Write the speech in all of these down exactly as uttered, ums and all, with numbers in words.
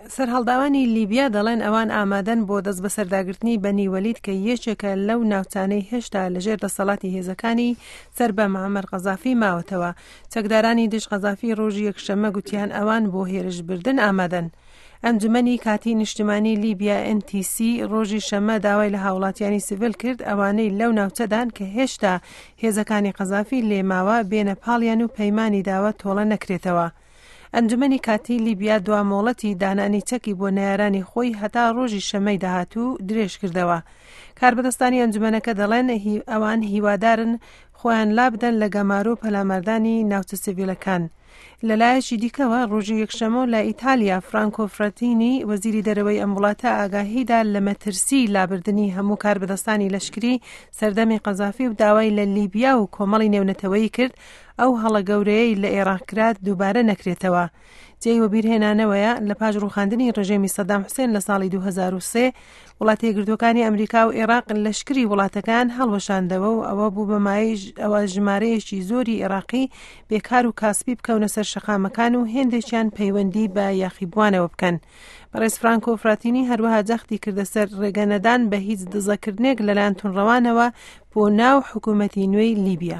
سەرهەڵداوانی لیبیا دەڵێن ئەوان ئامادەن بۆ دەست بە سەرداگرتنی بەنی وەلید کە یەکێکە لەو ناوچانەی هێشتا لەژێر دەسەڵاتی هێزەکانی سەر بە مەعەمەر قەزافی ماوەتەوە. چەکدارانی دژ قەزافی ڕۆژی یەکشەممە گوتیان ئەوان بۆ هێرشبردن ئامادەن. ئەنجومەنی کاتی نیشتیمانی لیبیا ئێن تی سی ڕۆژی شەممە داوای لە هاوڵاتیانی سیڤیل کرد ئەوانەی لەو ناوچەدان کە هێشتا هێزەکانی قەزافی لێماوە بێنە پاڵیان و پەیمانی داوە تۆڵە نەکرێتەوە. ئەنجومەنی کاتی لیبیا دوامۆڵەتی دانانی چەکی بۆ نایارانی خۆی هەتا ڕۆژی شەمەی داهاتوو درێژ کردەوە. کاربەدەستانی ئەنجومەنەکە دەڵێن ئەوان هیوادارن خۆیان لابدەن لە گەمارۆ پەلامەردانی ناوچە سیڤیلەکان. لەلایەکی دیکەوە ڕۆژی یەکشەمە لە ئیتالیا فرانکۆ فراتینی وەزیری دەرەوەی ئەم وڵاتە ئاگاهیدا لە مەترسی لابردنی هەموو کاربەدەستانی لەشکری سەردەمی قەزافی و داوای لە لیبیا و کۆمەڵی نێونەتەوەیی کرد ئەو هەڵە گەورەیەی لە عێراقکرات دووبارە نەکرێتەوە. جێی وەبیرهێنانەوەیە لە پاش ڕووخاندنی ڕژێمی سەدام حوسێن لە ساڵی دوو هەزار و سێ وڵاتە یەکگرتووەکانی ئەمریکا و عێراق لەشکری وڵاتەکان هەڵوەشاندەوە و ئەوە بوو بەمایەی ئەوە ژمارەیەکی زۆری عێراقی بێکار و کاسبی بکەونە سەر شەقامەکان و هێندێکیان پەیوەندی بە یاخیبوانەوە بکەن. بەڕێز فرانکۆ فراتینی هەروەها جەختی کردە سەر ڕێگەنەدان بە هیچ دزەکردنێک لەلایەن تونڕەوانەوە بۆ ناو حکوومەتی نوێی لیبیا.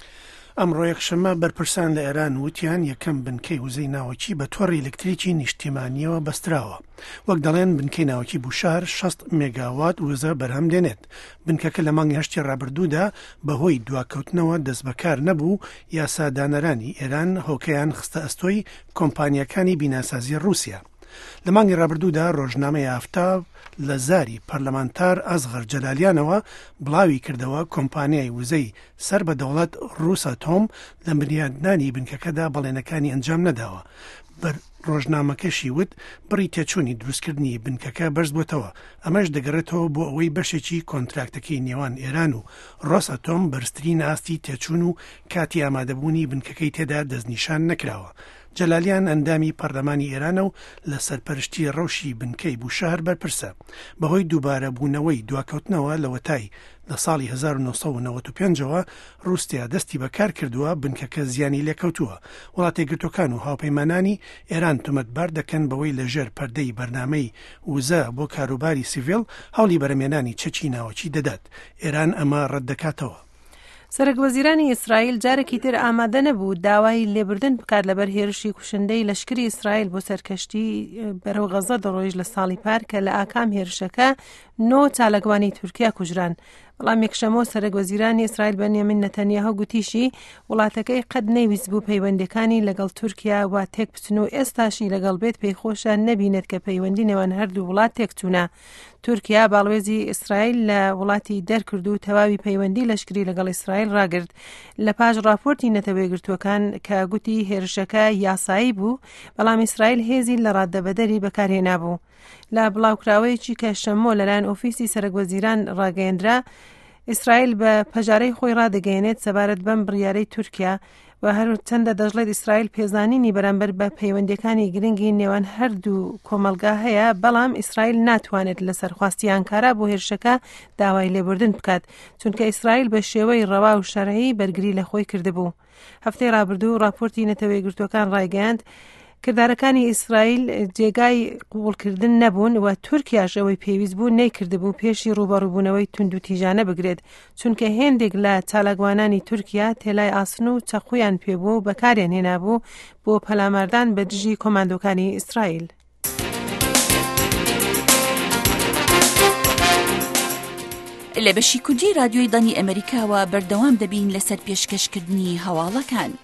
ئەمڕۆ یەکشەممە بەرپرسان لە ئێران وتیان یەکەم بنکەی وزەی ناوەکی بە تۆڕی ئێلکتریکی نیشتیمانیەوە بەستراوە. وەک دەڵێن بنکەی ناوەکی بوشار شەست مێگاوات وزە بەرهەم دێنێت. بنکەکە لە مانگی هەشتی ڕابردوودا بەهۆی دواکەوتنەوە دەست بەکار نەبوو. یاسادانەرانی ئێران هۆکەیان خستە ئەستۆی کۆمپانیەکانی بیناسازی رووسیا. لە مانگی ڕابردوودا ڕۆژنامەی ئافتاب لە زاری پەرلەمانتار ئەزغەر جەلالیانەوە بڵاوی کردەوە کۆمپانیای وزەی سەر بە دەوڵەت ڕووسەتۆم لە بنیادنانی بنکەکەدا بەڵێنەکانی ئەنجام نەداوە. بەر ڕۆژنامەکەشی وت بڕی تێچوونی دروستکردنی بنکەکە بەرز بووتەوە. ئەمەش دەگەڕێتەوە بۆ ئەوەی بەشێکی کۆنتراکتەکەی نێوان ئێران و ڕۆسەتۆم بەرزترین ئاستی تێچوون و کاتی ئامادەبوونی بنکەکەی تێدا دەستنیشان نەکراوە. جەلالیان ئەندامی پەرلەمانی ئێرانە و لە سەرپەرشتی ڕەوشی بنکەی بوشار بەرپرسە. بەهۆی دووبارە بوونەوەی دواکەوتنەوە لە وەتای لە ساڵی هەزار و نۆسەد و نەوەت و پێنجەوە رووسیا دەستی بەکار کردووە بنکەکە زیانی لێکەوتووە. وڵاتە یەکگرتووەکان و هاوپەیمانانی ئێران تومەتبار دەکەن بەوەی لەژێر پەردەی بەرنامەی وزە بۆ کاروباری سیڤیل هەوڵی بەرەمێنانی چەکی ناوەکی دەدات. ئێران ئەمە ڕەت دەکاتەوە. سەرۆکوەزیرانی ئیسرائیل جارێکی تر ئامادە نەبوو داوای لێبردن بکات لەبەر هێرشی کوشندەی لەشکری ئیسرائیل بۆ سەرکەشتی بەرەو غەزە دەڕۆیژ لە ساڵی پار کە لە ئاکام هێرشەکە نۆ چالەکوانی تورکیا کوژران. بەڵام یەکشەمە سەرۆکوەزیرانی ئیسرائیل بەنیامین نەتەنیاهو گوتیشی وڵاتەکەی قەت نەیویست بوو پەیوەندیەکانی لەگەڵ تورکیا وا تێک بچن و ئێستاشی لەگەڵ بێت پێیخۆشە نەبینێت کە پەیوەندی نێوان هەردوو وڵات تێکچوونە. تورکیا باڵێزی ئیسرائیل لە وڵاتی دەرکرد و تەواوی پەیوەندی لەشکری لەگەڵ ئیسرائیل ڕاگرت لە پاش راپۆرتی نەتەوە یەکگرتووەکان کە گوتی هێرشەکە یاسایی بوو بەڵام ئیسرائیل هێزی لە ڕاددەبەدەری بەکارهێنا بوو. لە بڵاوکراوەیەکی کە شەمۆ لەلایەن ئۆفیسی سەرۆکوەزیران ڕاگەیەندرا ئیسرائیل بە پەژارەی خۆی ڕادەگەیەنێت سەبارەت بەم بڕیارەی تورکیا و هەر چەندە دەژڵێت ئیسرائیل پێزانینی بەرامبەر بە پەیوەندیەکانی گرنگی نێوان هەردوو کۆمەلگا هەیە بەڵام ئیسرائیل ناتوانێت لە سەرخواستی ئەنکارا بۆ هێرشەکە داوای لێبوردن بکات چونکە ئیسرائیل بە شێوەی ڕەوا و شەرعی بەرگری لە خۆی کردبوو. هەفتەی ڕابردوو راپۆرتی نەتەوە یەکگرتووەکان ڕایگەیاند کردارەکانی ئیسرائیل جێگای قبوڵکردن نەبوون و تورکیاش ئەوەی پێویست بوو نەیکردبوو پێشی ڕوبەڕووبوونەوەی تونند و تیژانە بگرێت چونکە هێندێک لە چالاکوانانی تورکیا تێلای ئاسن و چەقویان پێبوو و بەکارێن هێنابوو بۆ پەلامەردان بە دژی کۆماندۆکانی ئیسرائیل. لە بەشی کوردی رادیۆی دانی ئەمریکاوە بەردەوام دەبین لەسەر پێشکەشکردنی هەواڵەکان.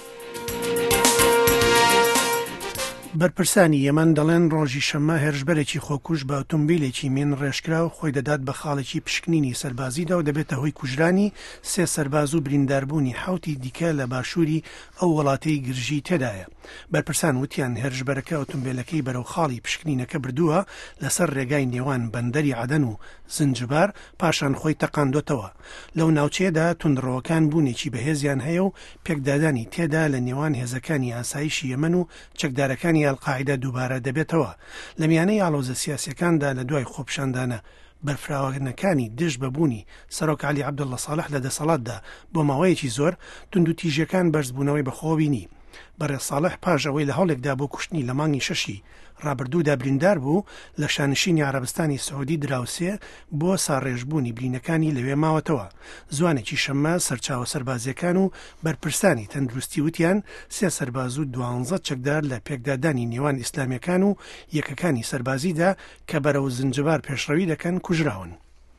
بەرپرسانی یەمەن دەڵێن ڕۆژی شەممە هێرشبەرێکی خۆکوش بە ئۆتۆمبیلێکی مین ڕێژکرا و خۆی دەدات بە خاڵێکی پشکنینی سەربازیدا و دەبێتە هۆی کوژرانی سێ سەرباز و برینداربوونی حوتی دیکە لە باشووری ئەو وڵاتەی گرژی تێدایە. بەرپرسان وتیان هێرشبەرەکە ئۆتۆمبیلەکەی بەرەو خاڵی پشکنینەکە بردووە لەسەر ڕێگای نێوان بەندەری عەدەن و زنجبار پاشان خۆی تەقاندۆتەوە. لەو ناوچەیەدا توندڕەوەکان بوونێکی بەهێزیان هەیە و پێکدادانی تێدا لە نێوان هێزەکانی ئاسایشی یەمەن و چەکدارەکانی ئەڵقاعیدە دووبارە دەبێتەوە. لە میانەی ئاڵۆزە سیاسیەکاندا لە دوای خۆپشاندانە بەرفراوەکانی دژ بەبوونی سەرۆک عەلی عەبدوڵڵا ساڵح لە دەسەڵاتدا بۆ ماوەیەکی زۆر تونند و تیژەکان بەرزبوونەوەی بەخۆبینی. بەڕێز ساڵح پاش ئەوەی لە هەوڵێکدا بۆ کوشتنی لە مانگی شەشی ڕابردوودا بریندار بوو لە شانشینی عەرەبستانی سەعودی دراوسێ بۆ ساڕێژبوونی برینەکانی لەوێ ماوەتەوە. زوانێکی شەممە سەرچاوە سەربازیەکان و بەرپرسانی تەندروستی وتیان سێ سەرباز و دوانزە چەکدار لە پێکدادانی نێوان ئیسلامیەکان و یەکەکانی سەربازیدا کە بەرەو زنجبار پێشڕەوی دەکەن کوژراون.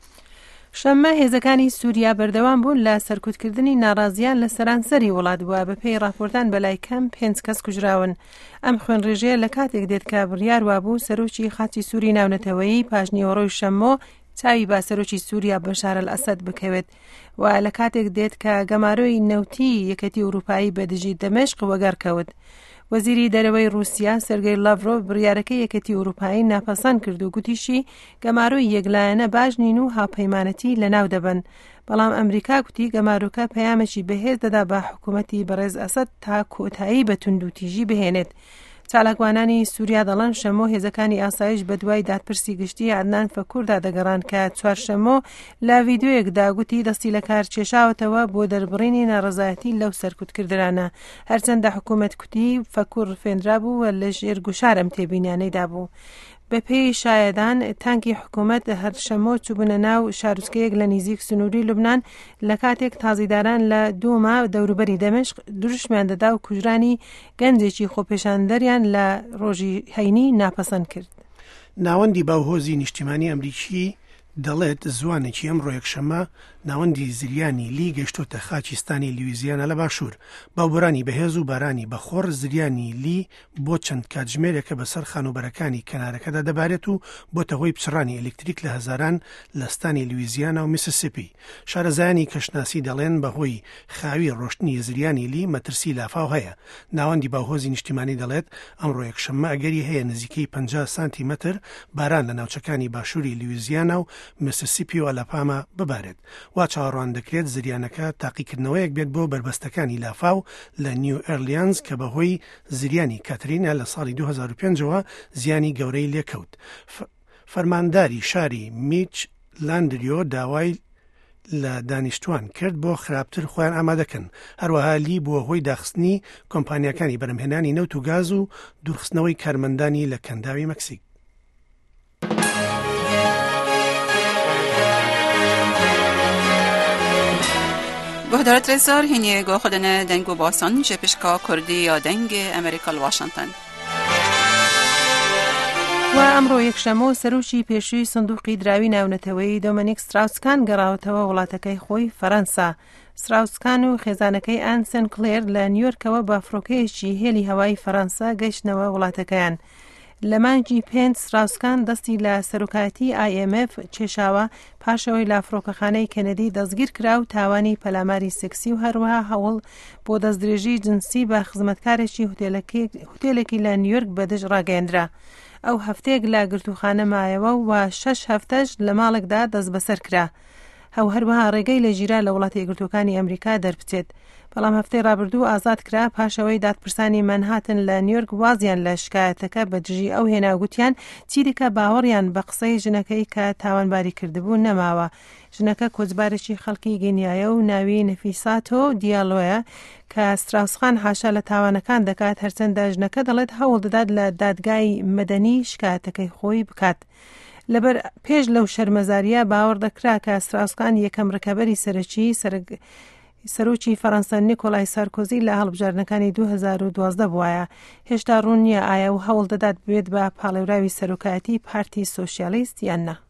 شەممە هێزەکانی سووریا بەردەوام بوون لە سەرکوتکردنی ناڕازیان لە سەرانسەری وڵات بووە. بەپێی راپۆرتان بەلای کەم پێنج کەس کوژراون. ئەم خوێنڕێژەیە لە کاتێک دێت کە بڕیار وابوو سەرۆکی خاچی سووری ناونەتەوەیی پاژنیوەڕۆی شەممۆ چاوی با سەرۆکی سووریا بەشار ئەسەد بکەوێت و لە کاتێک دێت کە گەمارۆی نەوتی یەکەتی ئەوروپایی بەدژی دەمەشق وەگەر کەوت. وەزیری دەرەوەی رووسیا سەرگەی لاڤرۆڤ بڕیارەکەی یەکەتی ئەوروپایی ناپەسەند کرد و گوتیشی گەمارۆی یەکلایەنە باش نین و هاوپەیمانەتی لەناو دەبن. بەڵام ئەمریکا گوتی گەمارۆکە پەیامێکی بەهێز دەدا بە حکوومەتی بەڕێز ئەسەد تا کۆتایی بە توندوتیژی بهێنێت. چالاکوانانی سووریا دەڵێن شەممۆ هێزەکانی ئاسایش بە دوای دادپرسی گشتی عەدنان فەکووردا دەگەڕان کە چوارشەممۆ لە ڤیدیۆیەکدا گوتی دەستی لە کار کێشاوەتەوە بۆ دەربڕینی ناڕەزایەتی لەو سەرکوتکردانە، هەرچەندە حکوومەت کوتی فەکوور فێنرا بوو و لە ژێر گوشار ئەم تێبینیانەیدا بوو. بەپێی شایەدان تانکی حکوومەت هەر شەممۆ چوبونە ناو شارۆچکەیەک لە نزیک سنووری لوبنان لە کاتێک تازیداران لە دووما دەوروبەری دەمەشق دروشمیان دەدا و کوژرانی گەنجێکی خۆپێشاندەریان لە ڕۆژی هەینی ناپەسەند کرد. ناوەندی باوهۆزی نیشتیمانی ئەمریکی دەڵێت زوانێکی ئەم ڕۆیەکشەمە ناوەندی زریانی لی گەشتۆتە خاچستانی لیویزیانە لە باشوور. باوبرانی بەهێز و بارانی بەخۆر زریانی لی بۆ چەند کاتژمێرێکە بەسەر خانوبەرەکانی کەنارەکەدا دەبارێت و بۆتە هۆی پچڕانی ئەلکتریک لە هەزاران لە ستانی لیویزیانە و میسیسیپی. شارەزایانی کەشناسی دەڵێن بەهۆی خاوی ڕۆشتنی زریانی لی مەترسی لافاو هەیە. ناوەندی باوهۆزی نیشتیمانی دەڵێت ئەم ڕۆیەکشەمە ئەگەری هەیە نزیکەی پەنجا سانتیمەتر باران لە ناوچەکانی باشووری لیویزیانە و میسیسیپی و ئەلاباما ببارێت. وا چاوەڕوان دەکرێت زریانەکە تاقیکردنەوەیەک بێت بۆ بربەستەکانی لافاو لە نیو ئێرلیانز کە بەهۆی زریانی کاترینا لە ساڵی دوو هەزار و پێنجەوە زیانی گەورەی لێکەوت. فەرمانداری شاری میچ لاندریۆ داوای لە دانیشتوان کرد بۆ خراپتر خۆیان ئامادەکەن. هەروەها لی بووە هۆی داخستنی کۆمپانیەکانی بەرهەمهێنانی نەوت و گاز و دوورخستنەوەی کارمەندانی لە کەنداوی مەکسیک. گهدارت رزار هینیه گو خودنه دنگو باسان جپشکا کردی یا دنگ امریکا لواشنطن. و ئەمڕۆ یەکشەمە سەرۆکی پێشووی سندوقی دراوی ناونەتەوەیی دۆمینیک ستراوسکان گەڕاوەتەوە وڵاتەکەی خۆی فەرەنسا. ستراوسکان و خێزانەکەی ئان سنکلێر لە نیویۆرکەوە بە فڕۆکەیەکی هێلی هەوای فەرەنسا گەیشتنەوە وڵاتەکەیان. لە مانگی پێنج ستراوسکان دەستی لە سەرۆکاتی ئای ئێم ئێف کێشاوە پاشەوەی لە فڕۆکەخانەی کەنەدی دەستگیر کرا و تاوانی پەلاماری سێکسی و هەروەها هەوڵ بۆ دەستدرێژی جنسی بە خزمەتکارێکی هۆتێلێکی لە نیویۆرک بەدەست ڕاگەیەندرا. ئەو هەفتەیەک لە گرتوخانە مایەوە و شەش هەفتەش لە ماڵێکدا دەست بەسەر کرا. هەو هەروەها ڕێگەی لە ژیرا لە وڵاتی یەکگرتووەکانی ئەمریکا دەربچێت. بەڵام هەفتەی ڕابردوو ئازاد کرا پاشەوەی دادپرسانی مەنهاتن لە نیویۆرک وازیان لە شکایەتەکە بە دژی ئەو هێناگوتیان چیرێکە باوەڕیان بە قسەی ژنەکەی کە تاوانباری کردبوو نەماوە. ژنەکە کۆچبارێکی خەڵکی گینیایە و ناوی نەفیساتۆ دیالۆیە کە ستراوسخان حاشا لە تاوانەکان دەکات، هەرچەندە ژنەکە دەڵێت هەوڵ دەدات لە دادگای مەدەنی شکایەتەکەی خۆی بکات. لەبەر پێش لەو شەرمەزاریە باوەڕ دەکرا کە ستراوسکان یەکەم ڕکەبەری سەرەکی سەرۆکی فەڕەنسا نیکۆلای سارکۆزی لە هەڵبژاردنەکانی دوو هەزار و دوازدە بووایە. هێشتا ڕوون نییە ئایا و هەوڵ دەدات بێت بە پاڵێوراوی سەرۆکایەتی پارتی سۆشیالیست یان نە.